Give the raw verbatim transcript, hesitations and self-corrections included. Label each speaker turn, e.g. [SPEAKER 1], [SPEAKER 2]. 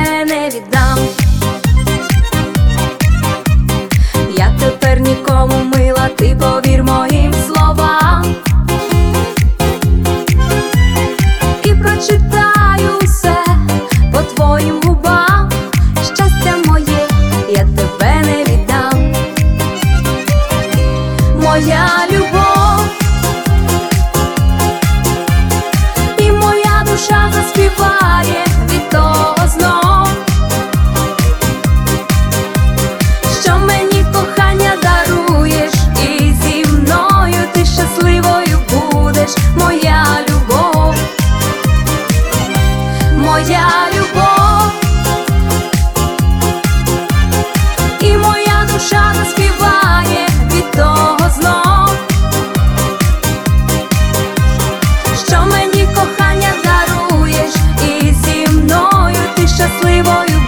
[SPEAKER 1] тебе не віддам. Я тепер нікому мила, ти повір моїм словам. І прочитаю все по твоїм губам. Щастя моє, я тебе не віддам. Моя любов і моя душа заспіває від того знов, що мені кохання даруєш, і зі мною ти щасливою будеш. Моя любов, моя любов і моя душа заспіває від того знов, що мені кохання даруєш, і зі мною ти щасливою